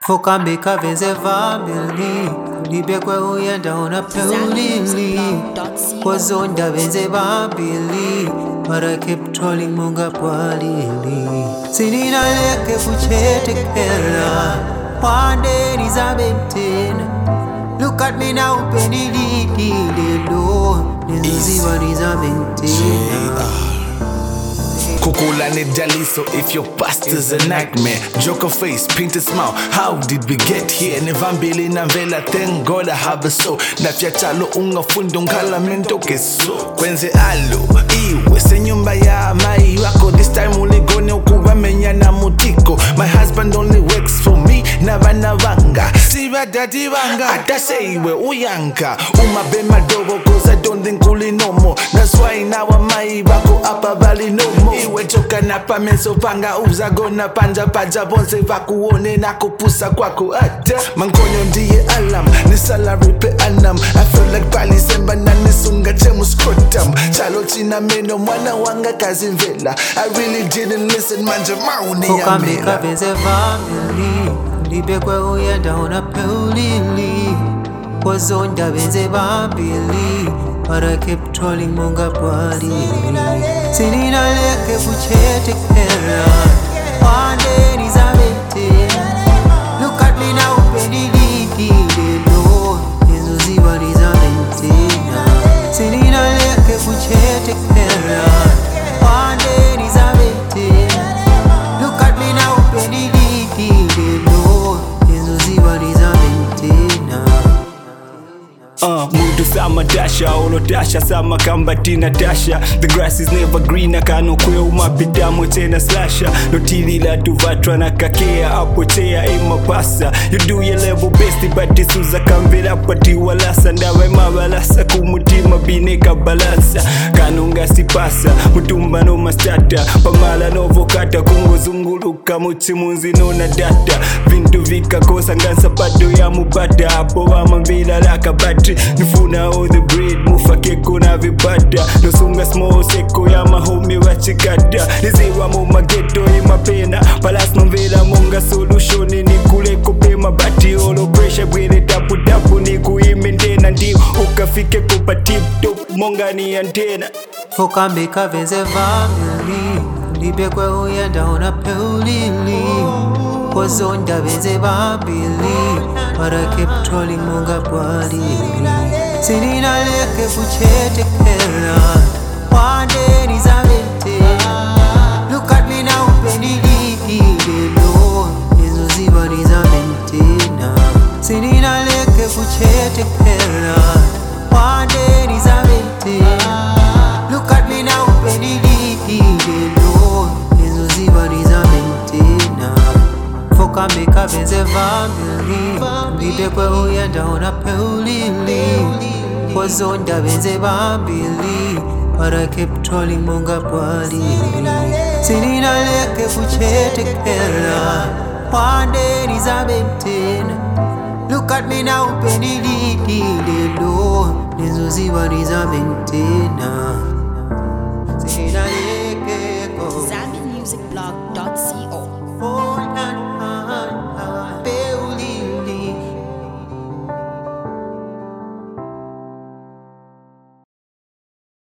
Fokambika venze family Libekwe uyenda unapewlili Kwazonda venze bambili But I kept trolling munga pwalili Sinina leke kuchetekela One day nizabemtena Look at me now penilidilo Niziwa nizabemtena Kukula ni jali, so if your past is a nightmare, joker face, painted smile, how did we get here? Nevambili na vela, thank God I have a soul. Nafya chalo unga fundo ngala mento keso Kwenze alo, iwe se nyumba ya mai wako. This time uligone ukuwa menya na mutiko. My husband only works for me, na vana vanga Siva dati vanga, atase iwe uyanka Umabe madogo cause I don't think uli no more. That's why now mai wako apa vali no more. Iwe choka na pameso panga uzago na panja paja bonse vakuone na kupusa kwako ata Mankonyo ndiye alam, ni salary pe anam. I feel like pali semba na nisunga chemu scrotum. Chalo china meno mwana wanga kazi mvela. I really didn't listen manja mauni ya mela. Fokambika venze family Libekwe uyenda unapewlili Kwazonda venze bambili But I kept trolling munga pwalili Sinina leke kuchetekela One day nizabemtena Look at me now penilidilo Nizuziwa nizabemtena Sinina leke kuchetekela One day nizabemtena Look at me now penilidilo Nizuziwa nizabemtena Mudu sama dasha, olo dasha sama kambatina dasha. The grass is never green, akano kwe umapita tena slasha. Notili la tuvatwa na kakea, apotea ima pasa. You do your level best, but isuza kamvela pati walasa. Ndawe mabalasa, kumutima bineka balansa. Kanunga sipasa, mutumba no mastata. Pamala no vokata, kungo zunguluka mutimunzi no na data. Vindu vika kosa ngansa pato ya mubata. Apo wama vila laka battery. Nifuna all the bread, mufa keko na vibada. Nosunga small seko ya mahomie wachikada. Niziwa muma ghetto ima pena. Palas novela munga solution ni kuleko pema bati. Olo pressure bwene tapu tapu ni kuimendena. Ndiyo ukafike kupa tip top monga ni antena. Fokambika venze family Libekwe uyenda unapewlili Kwazonda venze bambili But I kept trolling munga pwalili Sinina leke kuchetekela One day nizabemtena Look at me now penilidilo Nizuziwa nizabemtena Sinina leke kuchetekela One day nizabemtena Look at me now penilidilo Nizuziwa nizabemtena Fokambika venze family Libekwe uyenda unapewlili Kwazonda venze bambili But I kept trolling munga pwalili Sinina leke kuchetekela One day nizabemtena Look at me now penilidilo Nizuziwa nizabemtena